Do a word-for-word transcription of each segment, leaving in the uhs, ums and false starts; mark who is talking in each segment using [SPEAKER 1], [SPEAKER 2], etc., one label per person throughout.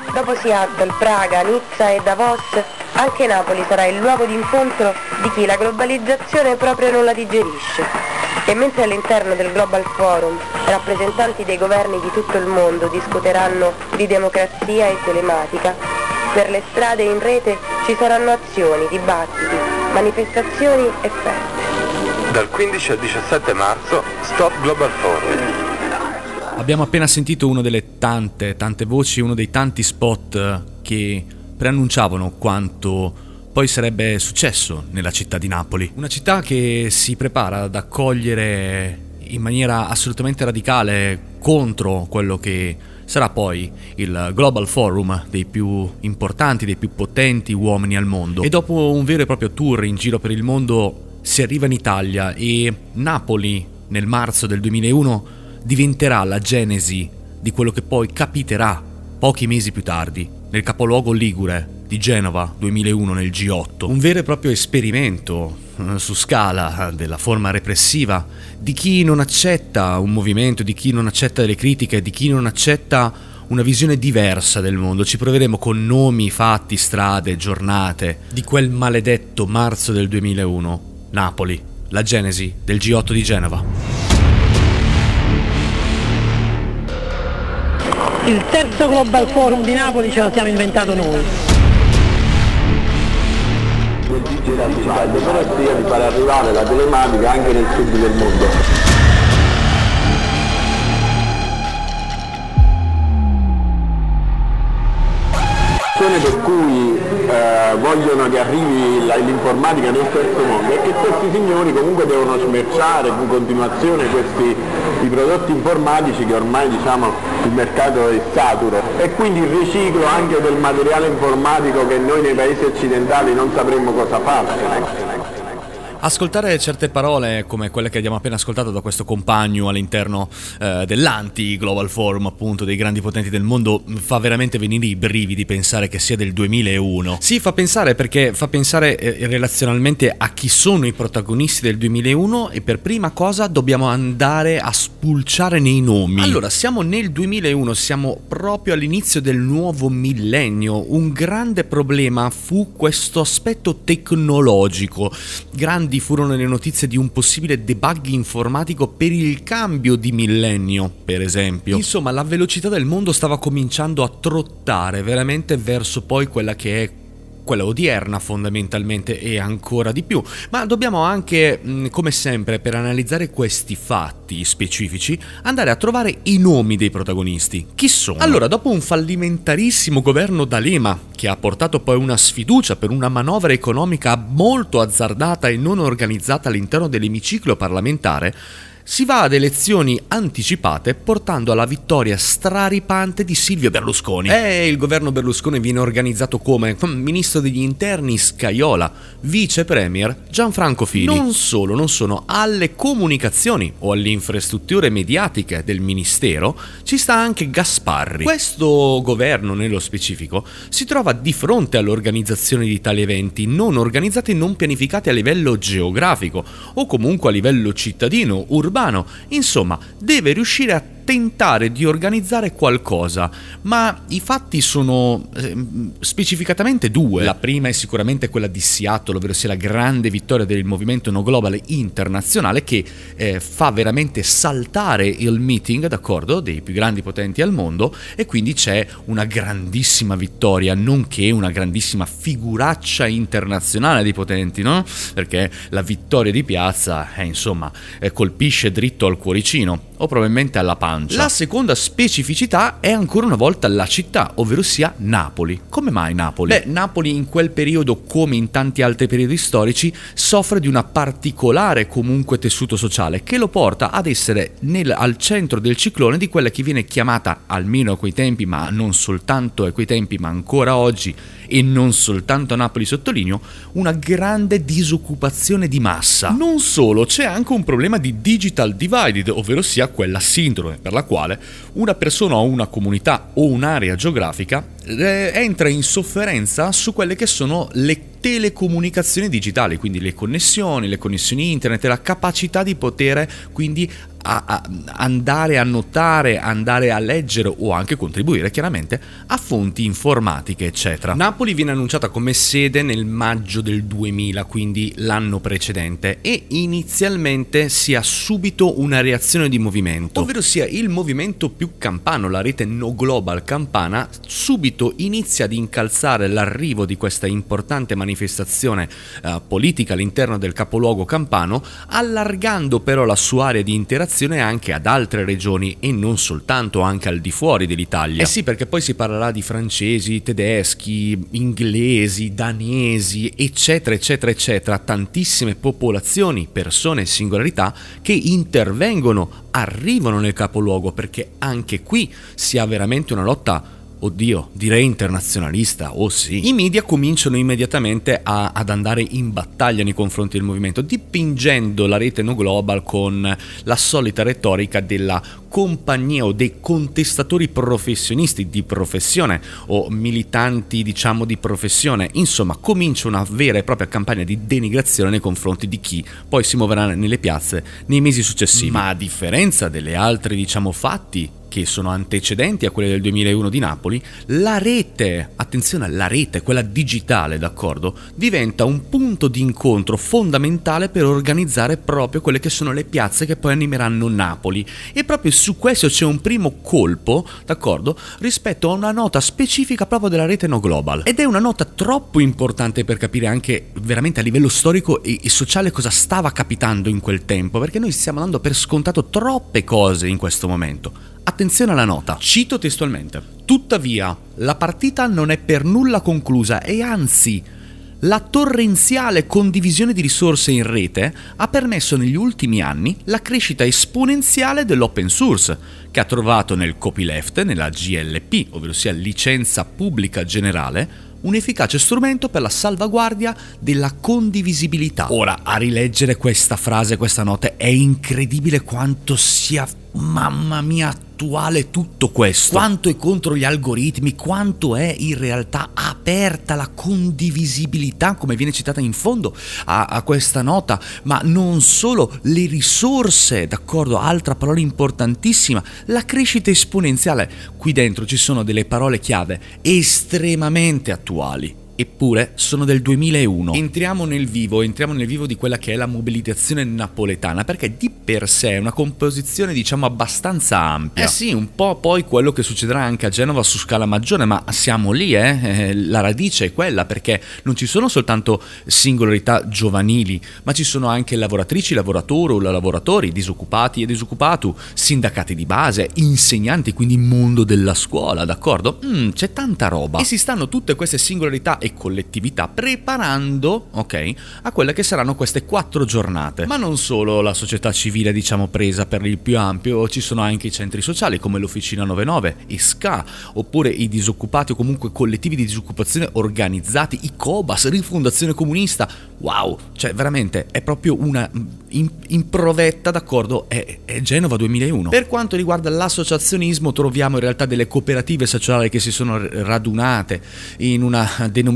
[SPEAKER 1] Dopo Seattle, Praga, Nizza e Davos, anche Napoli sarà il luogo d'incontro di chi la globalizzazione proprio non la digerisce. E mentre all'interno del Global Forum rappresentanti dei governi di tutto il mondo discuteranno di democrazia e telematica, per le strade in rete ci saranno azioni, dibattiti, manifestazioni e feste.
[SPEAKER 2] Dal quindici al diciassette marzo, Stop Global Forum.
[SPEAKER 3] Abbiamo appena sentito una delle tante, tante voci, uno dei tanti spot che preannunciavano quanto poi sarebbe successo nella città di Napoli. Una città che si prepara ad accogliere in maniera assolutamente radicale contro quello che sarà poi il Global Forum dei più importanti, dei più potenti uomini al mondo. E dopo un vero e proprio tour in giro per il mondo si arriva in Italia e Napoli nel marzo del duemilauno diventerà la genesi di quello che poi capiterà pochi mesi più tardi nel capoluogo ligure di Genova duemilauno nel G otto. Un vero e proprio esperimento eh, su scala della forma repressiva di chi non accetta un movimento, di chi non accetta delle critiche, di chi non accetta una visione diversa del mondo. Ci proveremo con nomi, fatti, strade, giornate di quel maledetto marzo del duemilauno. Napoli, la genesi del G otto di Genova.
[SPEAKER 4] Il terzo Global Forum di Napoli ce lo siamo inventato noi.
[SPEAKER 5] Però sia di fare arrivare la telematica anche nel sud del mondo. Per cui eh, vogliono che arrivi la, l'informatica nel terzo mondo e che questi signori comunque devono smerciare in continuazione questi i prodotti informatici che ormai diciamo il mercato è saturo e quindi il riciclo anche del materiale informatico che noi nei paesi occidentali non sapremmo cosa fare.
[SPEAKER 3] Ascoltare certe parole come quelle che abbiamo appena ascoltato da questo compagno all'interno eh, dell'anti-Global Forum, appunto, dei grandi potenti del mondo, fa veramente venire i brividi pensare che sia del duemilauno. Sì, fa pensare perché fa pensare eh, relazionalmente a chi sono i protagonisti del duemilauno e per prima cosa dobbiamo andare a spulciare nei nomi. Allora, siamo nel duemilauno, siamo proprio all'inizio del nuovo millennio. Un grande problema fu questo aspetto tecnologico. Grandi furono le notizie di un possibile debug informatico per il cambio di millennio, per esempio. Insomma, la velocità del mondo stava cominciando a trottare veramente verso poi quella che è quella odierna fondamentalmente e ancora di più, ma dobbiamo anche, come sempre, per analizzare questi fatti specifici, andare a trovare i nomi dei protagonisti. Chi sono? Allora, dopo un fallimentarissimo governo D'Alema, che ha portato poi una sfiducia per una manovra economica molto azzardata e non organizzata all'interno dell'emiciclo parlamentare, si va ad elezioni anticipate portando alla vittoria straripante di Silvio Berlusconi. E il governo Berlusconi viene organizzato come ministro degli interni Scajola, vice premier Gianfranco Fini. Non solo, non sono alle comunicazioni o alle infrastrutture mediatiche del ministero ci sta anche Gasparri. Questo governo nello specifico si trova di fronte all'organizzazione di tali eventi non organizzati e non pianificati a livello geografico o comunque a livello cittadino, urbano. Insomma, deve riuscire a tentare di organizzare qualcosa, ma i fatti sono eh, specificatamente due. La prima è sicuramente quella di Seattle, ovvero sia la grande vittoria del movimento no global internazionale che eh, fa veramente saltare il meeting, d'accordo, dei più grandi potenti al mondo, e quindi c'è una grandissima vittoria, nonché una grandissima figuraccia internazionale di potenti, no? Perché la vittoria di piazza, eh, insomma, eh, colpisce dritto al cuoricino o probabilmente alla pancia. La seconda specificità è ancora una volta la città, ovvero sia Napoli. Come mai Napoli? Beh, Napoli in quel periodo, come in tanti altri periodi storici, soffre di una particolare comunque tessuto sociale che lo porta ad essere nel, al centro del ciclone di quella che viene chiamata, almeno a quei tempi, ma non soltanto a quei tempi, ma ancora oggi, e non soltanto a Napoli sottolineo, una grande disoccupazione di massa. Non solo, c'è anche un problema di digital divided, ovvero sia quella sindrome per la quale una persona o una comunità o un'area geografica eh, entra in sofferenza su quelle che sono le telecomunicazioni digitali, quindi le connessioni, le connessioni internet e la capacità di poter quindi a, a andare a notare, andare a leggere o anche contribuire chiaramente a fonti informatiche eccetera. Napoli viene annunciata come sede nel maggio del duemila, quindi l'anno precedente, e inizialmente si ha subito una reazione di movimento, ovvero sia il movimento più campano, la rete No Global campana, subito inizia ad incalzare l'arrivo di questa importante manifestazione eh, politica all'interno del capoluogo campano, allargando però la sua area di interazione anche ad altre regioni e non soltanto, anche al di fuori dell'Italia. Eh sì, perché poi si parlerà di francesi, tedeschi, inglesi, danesi, eccetera eccetera eccetera, tantissime popolazioni, persone e singolarità che intervengono, arrivano nel capoluogo, perché anche qui si ha veramente una lotta, oddio, direi internazionalista, oh sì. I media cominciano immediatamente a, ad andare in battaglia nei confronti del movimento, dipingendo la rete No Global con la solita retorica della compagnia o dei contestatori professionisti di professione o militanti, diciamo, di professione. Insomma, comincia una vera e propria campagna di denigrazione nei confronti di chi poi si muoverà nelle piazze nei mesi successivi. Ma a differenza delle altre, diciamo, fatti che sono antecedenti a quelle del duemilauno di Napoli, la rete, attenzione, la rete, quella digitale, d'accordo, diventa un punto di incontro fondamentale per organizzare proprio quelle che sono le piazze che poi animeranno Napoli. E proprio su questo c'è un primo colpo, d'accordo, rispetto a una nota specifica proprio della rete No Global. Ed è una nota troppo importante per capire anche veramente a livello storico e, e sociale cosa stava capitando in quel tempo, perché noi stiamo dando per scontato troppe cose in questo momento. Attenzione alla nota, cito testualmente: tuttavia la partita non è per nulla conclusa e anzi la torrenziale condivisione di risorse in rete ha permesso negli ultimi anni la crescita esponenziale dell'open source, che ha trovato nel copyleft, nella G L P, ovvero sia licenza pubblica generale, un efficace strumento per la salvaguardia della condivisibilità. Ora, a rileggere questa frase, questa nota, è incredibile quanto sia, mamma mia, attuale tutto questo. Quanto è contro gli algoritmi, quanto è in realtà aperta la condivisibilità, come viene citata in fondo a, a questa nota, ma non solo, le risorse, d'accordo, altra parola importantissima, la crescita esponenziale. Qui dentro ci sono delle parole chiave estremamente attuali. Eppure sono del duemilauno. Entriamo nel vivo, entriamo nel vivo di quella che è la mobilitazione napoletana, perché di per sé è una composizione, diciamo, abbastanza ampia. Eh sì, un po' poi quello che succederà anche a Genova su scala maggiore, ma siamo lì, eh? eh la radice è quella, perché non ci sono soltanto singolarità giovanili, ma ci sono anche lavoratrici, lavoratori o lavoratori, disoccupati e disoccupati, sindacati di base, insegnanti, quindi mondo della scuola, d'accordo? Mm, c'è tanta roba. E si stanno tutte queste singolarità e collettività preparando, ok, a quelle che saranno queste quattro giornate. Ma non solo la società civile, diciamo, presa per il più ampio, ci sono anche i centri sociali come l'Officina novantanove, I S C A, oppure i disoccupati o comunque collettivi di disoccupazione organizzati, i Cobas, Rifondazione Comunista. Wow, cioè veramente è proprio una in, in provetta, d'accordo, è, è Genova duemilauno. Per quanto riguarda l'associazionismo, troviamo in realtà delle cooperative sociali che si sono radunate in una denominazione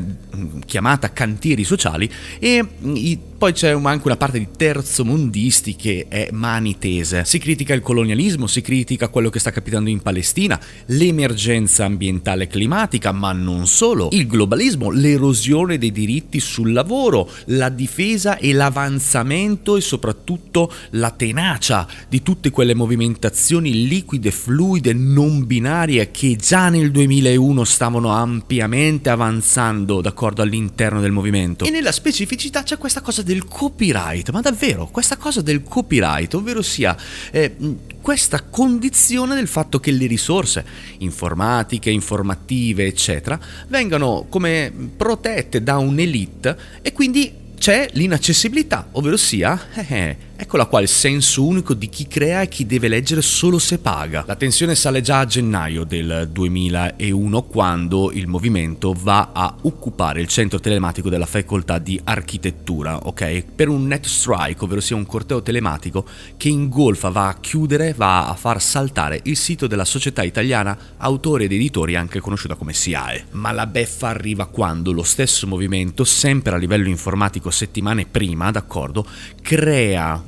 [SPEAKER 3] chiamata cantieri sociali, e i, poi c'è anche una parte di terzomondisti che è mani tese. Si critica il colonialismo, si critica quello che sta capitando in Palestina, l'emergenza ambientale e climatica, ma non solo, il globalismo, l'erosione dei diritti sul lavoro, la difesa e l'avanzamento e soprattutto la tenacia di tutte quelle movimentazioni liquide, fluide, non binarie che già nel duemilauno stavano ampiamente avanzando, d'accordo, all'interno del movimento. E nella specificità c'è questa cosa del copyright, ma davvero questa cosa del copyright, ovvero sia eh, questa condizione del fatto che le risorse informatiche, informative, eccetera, vengano come protette da un'elite, e quindi c'è l'inaccessibilità, ovvero sia eh, eccola qua il senso unico di chi crea e chi deve leggere solo se paga. La tensione sale già a gennaio del duemilauno, quando il movimento va a occupare il centro telematico della facoltà di architettura, ok? Per un net strike, ovvero sia un corteo telematico che ingolfa, va a chiudere, va a far saltare il sito della società italiana autori ed editori, anche conosciuta come S I A E. Ma la beffa arriva quando lo stesso movimento, sempre a livello informatico settimane prima, d'accordo, crea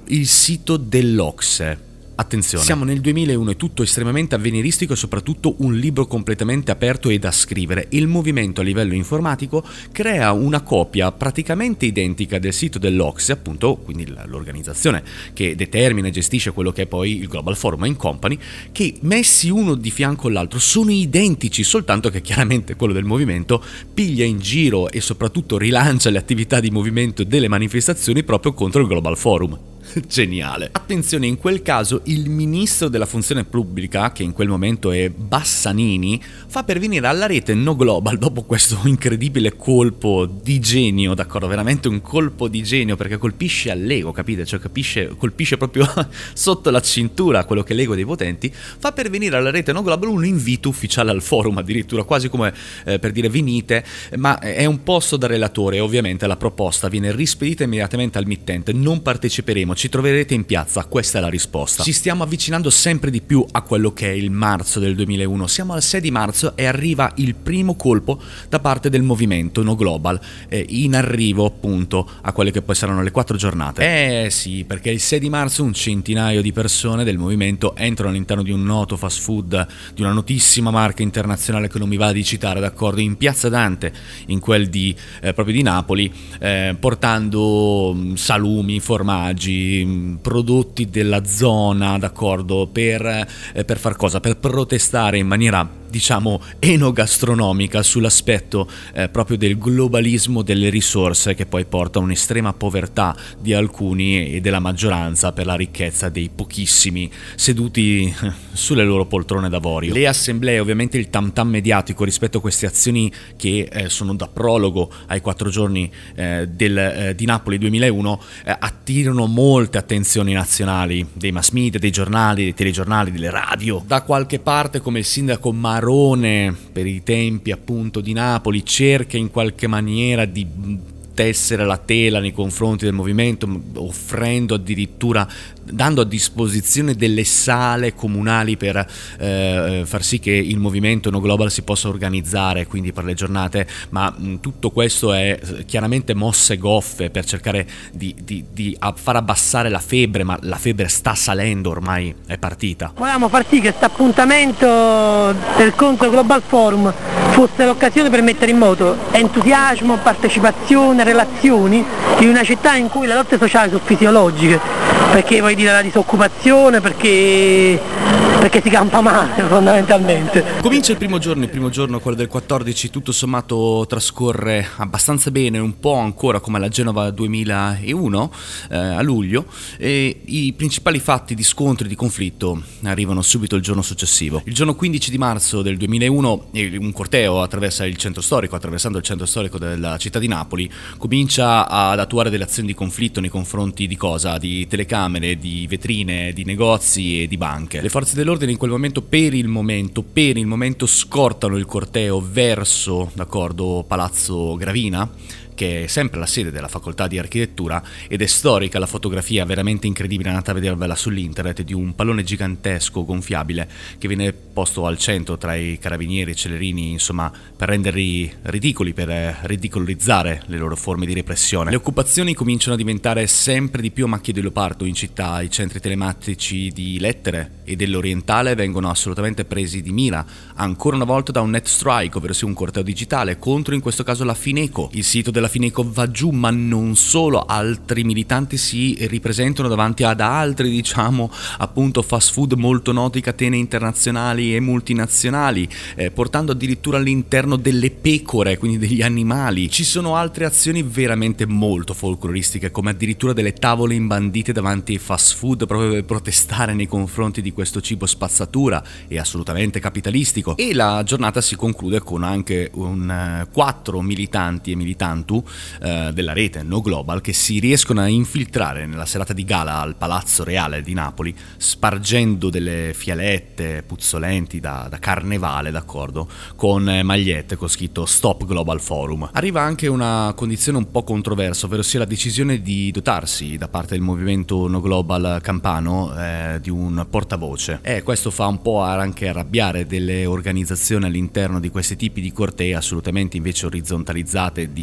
[SPEAKER 3] il sito dell'Ocse. Attenzione, siamo nel duemilauno, è tutto estremamente avveniristico e soprattutto un libro completamente aperto e da scrivere. Il movimento a livello informatico crea una copia praticamente identica del sito dell'Ocse, appunto, quindi l'organizzazione che determina e gestisce quello che è poi il Global Forum in Company, che messi uno di fianco all'altro sono identici, soltanto che chiaramente quello del movimento piglia in giro e soprattutto rilancia le attività di movimento delle manifestazioni proprio contro il Global Forum. Geniale. Attenzione, in quel caso il ministro della funzione pubblica, che in quel momento è Bassanini, fa pervenire alla rete No Global, dopo questo incredibile colpo di genio, d'accordo, veramente un colpo di genio, perché colpisce all'ego, capite? Cioè capisce, colpisce proprio sotto la cintura quello che è l'ego dei potenti, fa pervenire alla rete No Global un invito ufficiale al forum, addirittura quasi come eh, per dire venite, ma è un posto da relatore, ovviamente la proposta viene rispedita immediatamente al mittente, non parteciperemo, ci troverete in piazza, questa è la risposta. Ci stiamo avvicinando sempre di più a quello che è il marzo del duemilauno, siamo al sei di marzo e arriva il primo colpo da parte del movimento No Global, eh, in arrivo appunto a quelle che poi saranno le quattro giornate. Eh sì, perché il sei di marzo un centinaio di persone del movimento entrano all'interno di un noto fast food di una notissima marca internazionale che non mi va di citare, d'accordo, in piazza Dante, in quel di eh, proprio di Napoli, eh, portando mh, salumi, formaggi, prodotti della zona, d'accordo, per, eh, per far cosa? Per protestare in maniera, diciamo, enogastronomica sull'aspetto eh, proprio del globalismo delle risorse, che poi porta a un'estrema povertà di alcuni e della maggioranza per la ricchezza dei pochissimi seduti sulle loro poltrone d'avorio. Le assemblee, ovviamente il tam tam mediatico rispetto a queste azioni che eh, sono da prologo ai quattro giorni eh, del, eh, di Napoli duemilauno, eh, attirano molte attenzioni nazionali, dei mass media, dei giornali, dei telegiornali, delle radio. Da qualche parte, come il sindaco Marone, per i tempi appunto di Napoli, cerca in qualche maniera di tessere la tela nei confronti del movimento, offrendo addirittura, dando a disposizione delle sale comunali per eh, far sì che il movimento No Global si possa organizzare, quindi per le giornate, ma mh, tutto questo è chiaramente mosse goffe per cercare di, di, di far abbassare la febbre, ma la febbre sta salendo, ormai è partita.
[SPEAKER 4] Volevamo far sì che questo appuntamento del Contro Global Forum fosse l'occasione per mettere in moto entusiasmo, partecipazione, relazioni in una città in cui le lotte sociali sono fisiologiche, perché vuoi dire la disoccupazione, perché, perché si campa male fondamentalmente.
[SPEAKER 3] Comincia il primo giorno, il primo giorno, quello del quattordici, tutto sommato trascorre abbastanza bene, un po' ancora come la Genova duemilauno eh, a luglio, e i principali fatti di scontri, di conflitto arrivano subito il giorno successivo. Il giorno quindici di marzo del duemilauno un corteo attraversa il centro storico, attraversando il centro storico della città di Napoli, comincia ad attuare delle azioni di conflitto nei confronti di cosa? Di telecamere, di vetrine, di negozi e di banche. Le forze dell'ordine in quel momento, per il momento, per il momento scortano il corteo verso, d'accordo, Palazzo Gravina, che è sempre la sede della facoltà di architettura, ed è storica la fotografia veramente incredibile, andate a vedervela sull'internet, di un pallone gigantesco gonfiabile che viene posto al centro tra i carabinieri e i celerini, insomma, per renderli ridicoli, per ridicolizzare le loro forme di repressione. Le occupazioni cominciano a diventare sempre di più a macchia di leopardo in città, i centri telematici di Lettere e dell'Orientale vengono assolutamente presi di mira, ancora una volta da un net strike, ovvero sia un corteo digitale, contro in questo caso la Fineco. Il sito della Fineco va giù, ma non solo, altri militanti si ripresentano davanti ad altri, diciamo, appunto fast food molto noti, catene internazionali e multinazionali, eh, portando addirittura all'interno delle pecore, quindi degli animali. Ci sono altre azioni veramente molto folcloristiche, come addirittura delle tavole imbandite davanti ai fast food proprio per protestare nei confronti di questo cibo spazzatura e assolutamente capitalistico. E la giornata si conclude con anche un uh, quattro militanti e militantu uh, della rete No Global che si riescono a infiltrare nella serata di gala al Palazzo Reale di Napoli, spargendo delle fialette puzzolenti da, da carnevale, d'accordo, con eh, magliette con scritto Stop Global Forum. Arriva anche una condizione un po' controversa, ovvero sia la decisione di dotarsi da parte del movimento No Global campano eh, di un portavoce, e questo fa un po' anche arrabbiare delle organizzazioni all'interno di questi tipi di cortei assolutamente invece orizzontalizzate, di stampo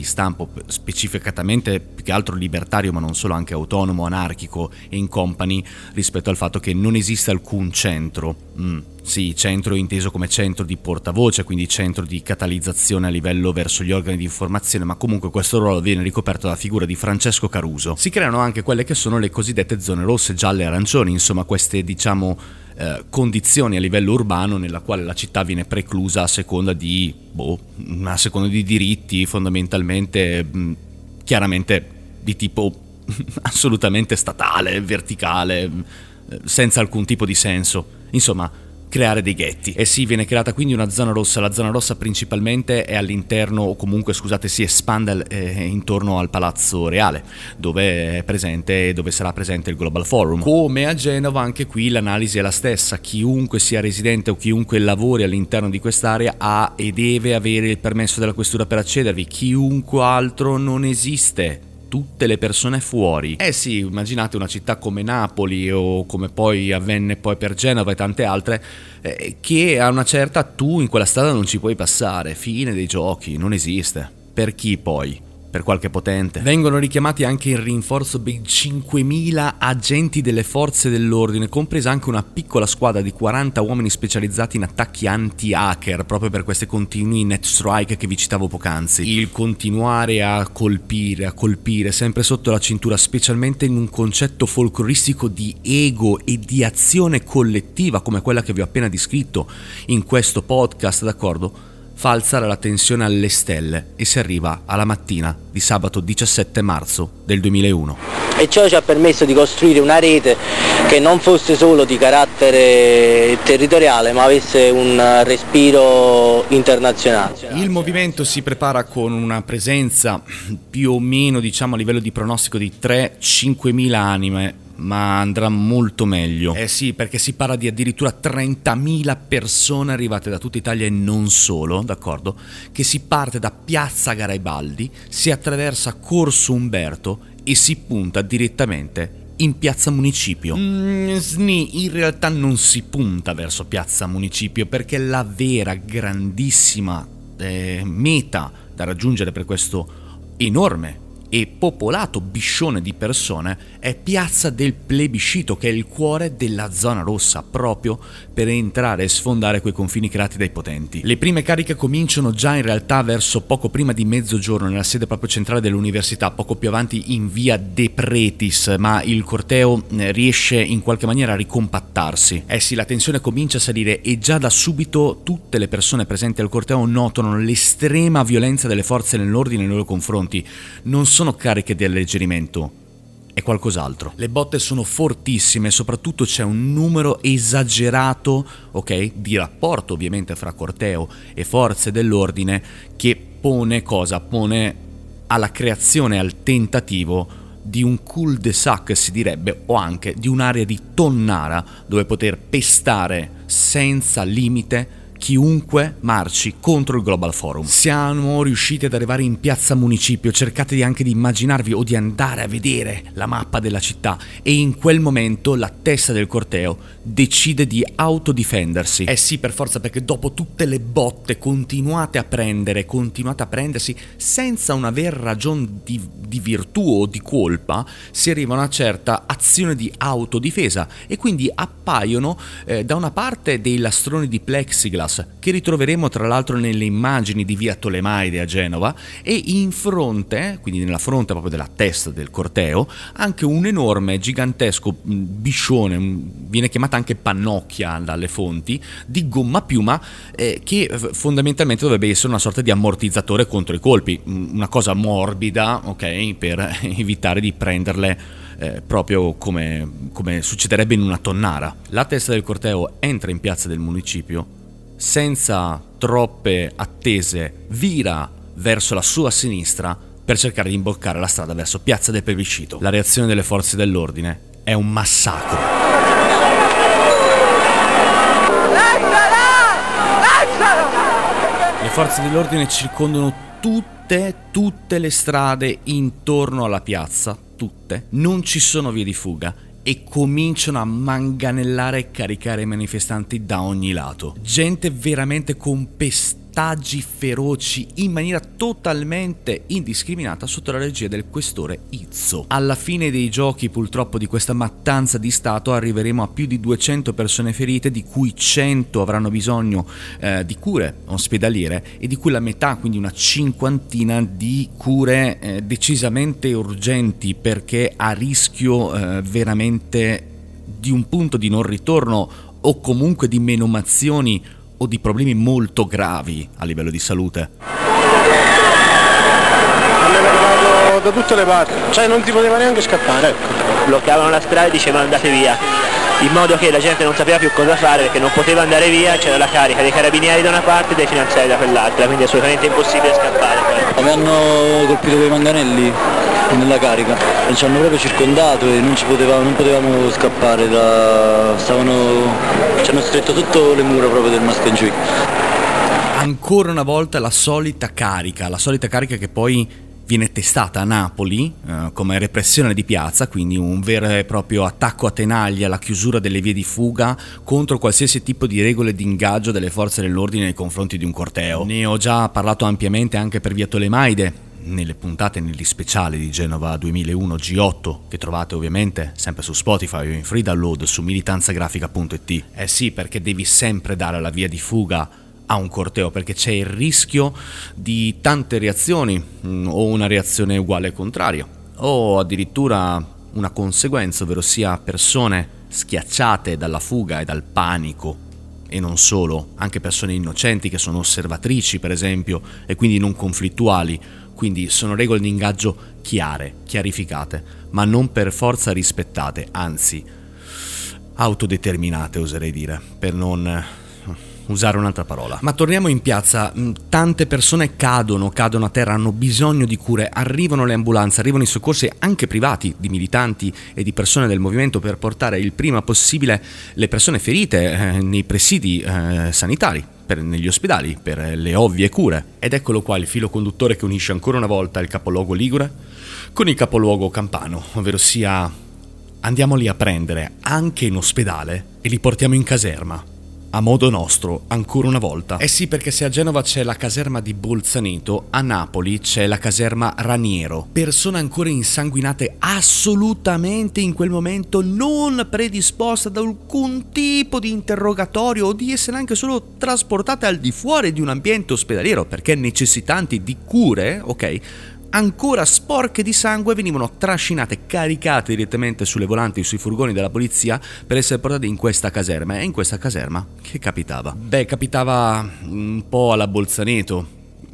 [SPEAKER 3] proprio specificatamente più che altro libertario, ma non solo, anche autonomo, anarchico e in company, rispetto al fatto che non esiste alcun centro. Mm. Sì, centro inteso come centro di portavoce, quindi centro di catalizzazione a livello verso gli organi di informazione, ma comunque questo ruolo viene ricoperto dalla figura di Francesco Caruso. Si creano anche quelle che sono le cosiddette zone rosse, gialle e arancioni, insomma queste diciamo eh, condizioni a livello urbano nella quale la città viene preclusa a seconda di, boh, a seconda di diritti fondamentalmente, mh, chiaramente di tipo assolutamente statale, verticale, senza alcun tipo di senso, insomma creare dei ghetti. E sì, viene creata quindi una zona rossa. La zona rossa principalmente è all'interno, o comunque scusate si espande eh, intorno al Palazzo Reale, dove è presente, dove sarà presente il Global Forum. Come a Genova, anche qui l'analisi è la stessa: chiunque sia residente o chiunque lavori all'interno di quest'area ha e deve avere il permesso della questura per accedervi, chiunque altro non esiste. Tutte le persone fuori. Eh sì, immaginate una città come Napoli o come poi avvenne poi per Genova e tante altre, eh, che a una certa tu in quella strada non ci puoi passare, fine dei giochi, non esiste. Per chi poi? Per qualche potente. Vengono richiamati anche in rinforzo ben cinquemila agenti delle forze dell'ordine, compresa anche una piccola squadra di quaranta uomini specializzati in attacchi anti-hacker, proprio per queste continui net strike che vi citavo poc'anzi. Il continuare a colpire, a colpire, sempre sotto la cintura, specialmente in un concetto folcloristico di ego e di azione collettiva come quella che vi ho appena descritto in questo podcast, d'accordo? Fa alzare la tensione alle stelle e si arriva alla mattina di sabato diciassette marzo del duemilauno.
[SPEAKER 6] E ciò ci ha permesso di costruire una rete che non fosse solo di carattere territoriale, ma avesse un respiro internazionale.
[SPEAKER 3] Il movimento si prepara con una presenza più o meno, diciamo, a livello di pronostico di tre cinquemila anime, ma andrà molto meglio. Eh sì, perché si parla di addirittura trentamila persone arrivate da tutta Italia e non solo, d'accordo? Che si parte da Piazza Garibaldi, si attraversa Corso Umberto e si punta direttamente in Piazza Municipio. Mm, sni, in realtà non si punta verso Piazza Municipio, perché la vera grandissima eh, meta da raggiungere per questo enorme e popolato biscione di persone è Piazza del Plebiscito, che è il cuore della zona rossa, proprio per entrare e sfondare quei confini creati dai potenti. Le prime cariche cominciano già in realtà verso poco prima di mezzogiorno nella sede proprio centrale dell'università, poco più avanti in via De Pretis, ma il corteo riesce in qualche maniera a ricompattarsi. Eh sì, la tensione comincia a salire e già da subito tutte le persone presenti al corteo notano l'estrema violenza delle forze dell'ordine nei loro confronti. Non sono sono cariche di alleggerimento, è qualcos'altro. Le botte sono fortissime, soprattutto c'è un numero esagerato, ok, di rapporto ovviamente fra corteo e forze dell'ordine, che pone cosa? Pone alla creazione, al tentativo di un cul-de-sac, si direbbe, o anche di un'area di tonnara dove poter pestare senza limite chiunque marci contro il Global Forum. Siamo riusciti ad arrivare in Piazza Municipio, cercate anche di immaginarvi o di andare a vedere la mappa della città, e in quel momento la testa del corteo decide di autodifendersi. Eh sì, per forza, perché dopo tutte le botte continuate a prendere, continuate a prendersi senza una vera ragione di, di virtù o di colpa, si arriva a una certa azione di autodifesa e quindi appaiono eh, da una parte dei lastroni di plexiglass che ritroveremo tra l'altro nelle immagini di via Tolemaide a Genova, e in fronte, quindi nella fronte proprio della testa del corteo, anche un enorme, gigantesco biscione, viene chiamata anche pannocchia dalle fonti, di gomma piuma eh, che fondamentalmente dovrebbe essere una sorta di ammortizzatore contro i colpi, una cosa morbida, ok, per evitare di prenderle eh, proprio come, come succederebbe in una tonnara. La testa del corteo entra in Piazza del Municipio, senza troppe attese vira verso la sua sinistra per cercare di imboccare la strada verso Piazza del Plebiscito. La reazione delle forze dell'ordine è un massacro. Le forze dell'ordine circondano tutte, tutte le strade intorno alla piazza, tutte. Non ci sono vie di fuga e cominciano a manganellare e caricare i manifestanti da ogni lato. Gente veramente con pestaggi ortaggi feroci in maniera totalmente indiscriminata sotto la regia del questore Izzo. Alla fine dei giochi, purtroppo, di questa mattanza di Stato arriveremo a più di duecento persone ferite, di cui cento avranno bisogno eh, di cure ospedaliere e di cui la metà, quindi una cinquantina, di cure eh, decisamente urgenti, perché a rischio eh, veramente di un punto di non ritorno o comunque di menomazioni o di problemi molto gravi a livello di salute.
[SPEAKER 7] Hanno arrivato da tutte le parti, cioè non si poteva neanche scappare, ecco.
[SPEAKER 6] Bloccavano la strada e dicevano andate via, in modo che la gente non sapeva più cosa fare perché non poteva andare via, c'era la carica dei carabinieri da una parte e dei finanziari da quell'altra, quindi è assolutamente impossibile scappare.
[SPEAKER 8] Mi hanno colpito quei manganelli nella carica e ci hanno proprio circondato e non ci potevamo, non potevamo scappare, da, stavano, ci hanno stretto tutto le mura proprio del Mascaggiù.
[SPEAKER 3] Ancora una volta la solita carica, la solita carica che poi viene testata a Napoli eh, come repressione di piazza, quindi un vero e proprio attacco a tenaglia, la chiusura delle vie di fuga contro qualsiasi tipo di regole di ingaggio delle forze dell'ordine nei confronti di un corteo. Ne ho già parlato ampiamente anche per via Tolemaide, nelle puntate, negli speciali di Genova duemilauno G otto, che trovate ovviamente sempre su Spotify o in free download su militanzagrafica punto it. Eh sì, perché devi sempre dare la via di fuga a un corteo, perché c'è il rischio di tante reazioni, mh, o una reazione uguale e contraria, o addirittura una conseguenza, ovvero sia persone schiacciate dalla fuga e dal panico, e non solo, anche persone innocenti che sono osservatrici per esempio e quindi non conflittuali. Quindi sono regole di ingaggio chiare, chiarificate, ma non per forza rispettate, anzi autodeterminate, oserei dire, per non usare un'altra parola. Ma torniamo in piazza. Tante persone cadono, cadono a terra, hanno bisogno di cure, arrivano le ambulanze, arrivano i soccorsi anche privati di militanti e di persone del movimento per portare il prima possibile le persone ferite eh, nei presidi eh, sanitari, per, negli ospedali, per le ovvie cure. Ed eccolo qua il filo conduttore che unisce ancora una volta il capoluogo ligure con il capoluogo campano, ovvero sia andiamoli a prendere anche in ospedale e li portiamo in caserma. A modo nostro, ancora una volta. Eh sì, perché se a Genova c'è la caserma di Bolzaneto, a Napoli c'è la caserma Raniero. Persone ancora insanguinate, assolutamente in quel momento non predisposte ad alcun tipo di interrogatorio o di essere anche solo trasportate al di fuori di un ambiente ospedaliero, perché necessitanti di cure, ok, ancora sporche di sangue, venivano trascinate, caricate direttamente sulle volanti e sui furgoni della polizia per essere portate in questa caserma. E in questa caserma che capitava? Beh, capitava un po' alla Bolzaneto,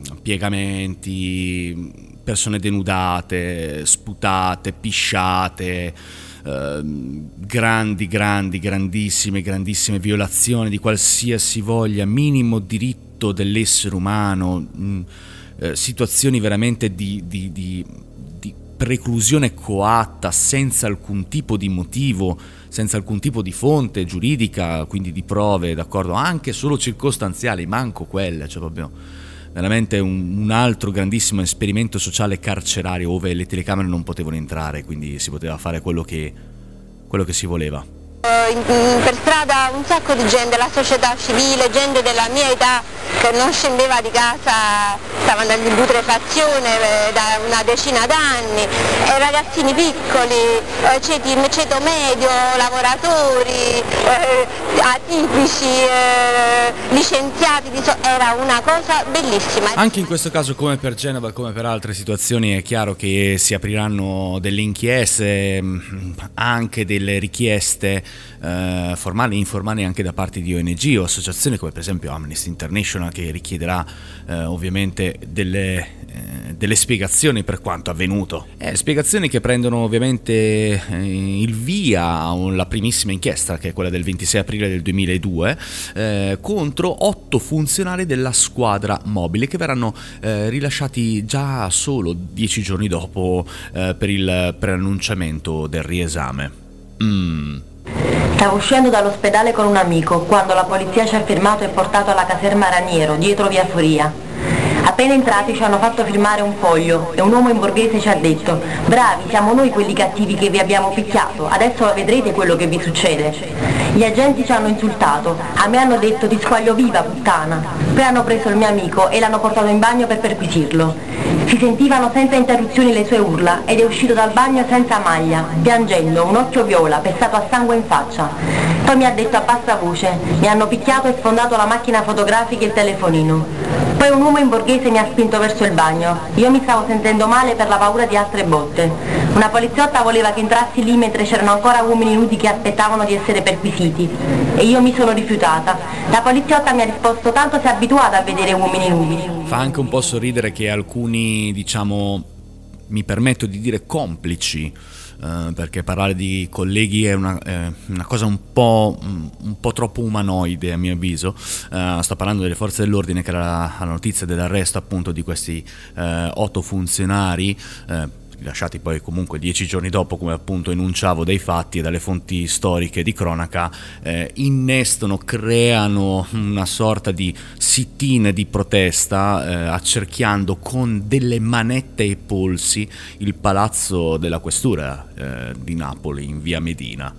[SPEAKER 3] piegamenti, persone denudate, sputate, pisciate, eh, grandi, grandi, grandissime, grandissime violazioni di qualsiasi voglia, minimo diritto dell'essere umano, mh, Eh, situazioni veramente di, di, di, di preclusione coatta senza alcun tipo di motivo, senza alcun tipo di fonte giuridica, quindi di prove, d'accordo, anche solo circostanziali, manco quelle, cioè proprio veramente un, un altro grandissimo esperimento sociale carcerario dove le telecamere non potevano entrare, quindi si poteva fare quello che, quello che si voleva.
[SPEAKER 9] In, in, per strada un sacco di gente, la società civile, gente della mia età che non scendeva di casa, stava andando in putrefazione eh, da una decina d'anni, e ragazzini piccoli, eh, ceti, ceto medio, lavoratori, eh, atipici, eh, licenziati, era una cosa bellissima.
[SPEAKER 3] Anche in questo caso, come per Genova, come per altre situazioni, è chiaro che si apriranno delle inchieste, anche delle richieste eh, formali e informali anche da parte di O N G o associazioni come per esempio Amnesty International, che richiederà eh, ovviamente delle, eh, delle spiegazioni per quanto avvenuto. Eh, spiegazioni che prendono ovviamente eh, il via alla primissima inchiesta, che è quella del ventisei aprile del duemiladue, eh, contro otto funzionari della squadra mobile che verranno eh, rilasciati già solo dieci giorni dopo eh, per il preannunciamento del riesame. Mm.
[SPEAKER 10] Stavo uscendo dall'ospedale con un amico quando la polizia ci ha fermato e portato alla caserma Raniero, dietro via Foria. Appena entrati ci hanno fatto firmare un foglio e un uomo in borghese ci ha detto: bravi, siamo noi quelli cattivi che vi abbiamo picchiato, adesso vedrete quello che vi succede. Gli agenti ci hanno insultato, a me hanno detto ti squaglio viva puttana, poi hanno preso il mio amico e l'hanno portato in bagno per perquisirlo. Si sentivano senza interruzioni le sue urla ed è uscito dal bagno senza maglia, piangendo, un occhio viola, pestato a sangue in faccia. Poi mi ha detto a bassa voce, mi hanno picchiato e sfondato la macchina fotografica e il telefonino. Poi un uomo in borghese mi ha spinto verso il bagno. Io mi stavo sentendo male per la paura di altre botte. Una poliziotta voleva che entrassi lì mentre c'erano ancora uomini nudi che aspettavano di essere perquisiti. E io mi sono rifiutata. La poliziotta mi ha risposto: tanto sei abituata a vedere uomini nudi.
[SPEAKER 3] Fa anche un po' sorridere che alcuni, diciamo, mi permetto di dire complici, Uh, perché parlare di colleghi è una, eh, una cosa un po', un po' troppo umanoide a mio avviso. Uh, sto parlando delle forze dell'ordine, che era la, la notizia dell'arresto appunto di questi uh, otto funzionari uh, lasciati poi comunque dieci giorni dopo, come appunto enunciavo dai fatti e dalle fonti storiche di cronaca, eh, innestano, creano una sorta di sit-in di protesta, eh, accerchiando con delle manette ai polsi il palazzo della questura eh, di Napoli in via Medina.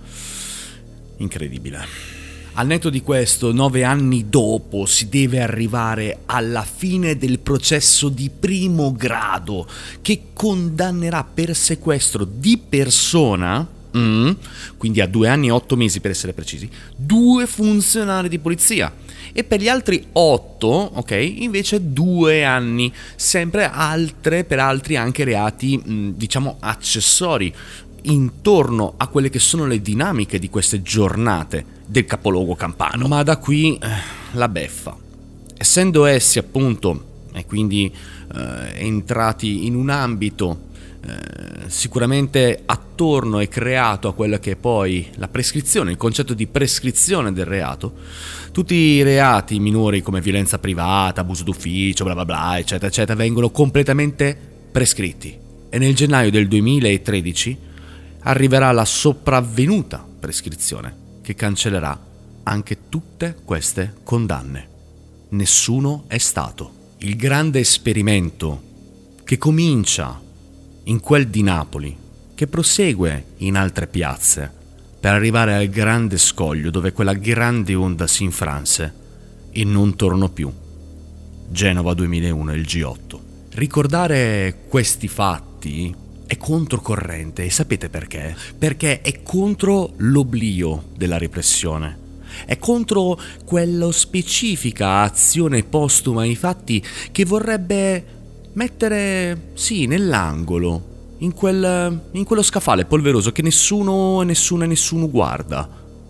[SPEAKER 3] Incredibile. Al netto di questo, nove anni dopo si deve arrivare alla fine del processo di primo grado che condannerà per sequestro di persona, mm, quindi a due anni e otto mesi per essere precisi, due funzionari di polizia. E per gli altri otto, ok, invece due anni, sempre altre per altri anche reati, mh, diciamo, accessori, intorno a quelle che sono le dinamiche di queste giornate del capoluogo campano. Ma da qui eh, la beffa. Essendo essi appunto e quindi eh, entrati in un ambito eh, sicuramente attorno e creato a quella che è poi la prescrizione, il concetto di prescrizione del reato, tutti i reati minori come violenza privata, abuso d'ufficio, bla bla bla, eccetera eccetera, vengono completamente prescritti. E nel gennaio del duemilatredici arriverà la sopravvenuta prescrizione che cancellerà anche tutte queste condanne. Nessuno è stato. Il grande esperimento che comincia in quel di Napoli, che prosegue in altre piazze, per arrivare al grande scoglio dove quella grande onda si infranse e non tornò più. Genova duemilauno, il G otto. Ricordare questi fatti è controcorrente, e sapete perché? Perché è contro l'oblio della repressione, è contro quella specifica azione postuma ai fatti che vorrebbe mettere, sì, nell'angolo, in, quel, in quello scaffale polveroso che nessuno, nessuna e nessuno guarda.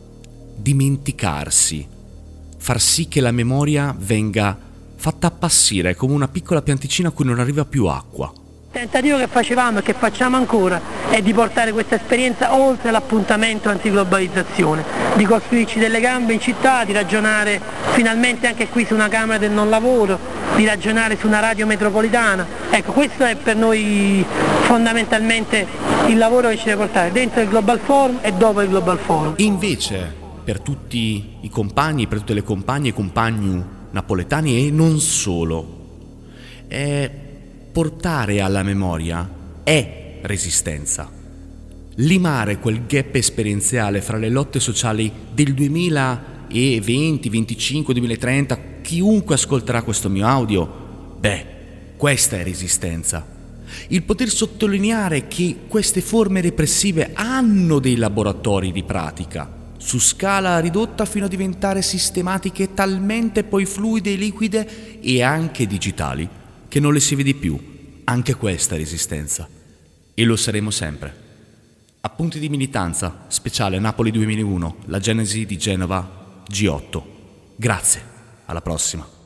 [SPEAKER 3] Dimenticarsi, far sì che la memoria venga fatta appassire come una piccola pianticina a cui non arriva più acqua.
[SPEAKER 4] Il tentativo che facevamo e che facciamo ancora è di portare questa esperienza oltre l'appuntamento antiglobalizzazione, di costruirci delle gambe in città, di ragionare finalmente anche qui su una Camera del non lavoro, di ragionare su una radio metropolitana. Ecco, questo è per noi fondamentalmente il lavoro che ci deve portare dentro il Global Forum e dopo il Global Forum.
[SPEAKER 3] Invece, per tutti i compagni, per tutte le compagne e compagni napoletani e non solo, è portare alla memoria è resistenza. Limare quel gap esperienziale fra le lotte sociali del duemilaventi, venticinque, duemilatrenta, chiunque ascolterà questo mio audio, beh, questa è resistenza. Il poter sottolineare che queste forme repressive hanno dei laboratori di pratica, su scala ridotta fino a diventare sistematiche talmente poi fluide e liquide e anche digitali, che non le si vede più. Anche questa è resistenza. E lo saremo sempre. Appunti di militanza, speciale Napoli duemilauno, la genesi di Genova G otto. Grazie, alla prossima.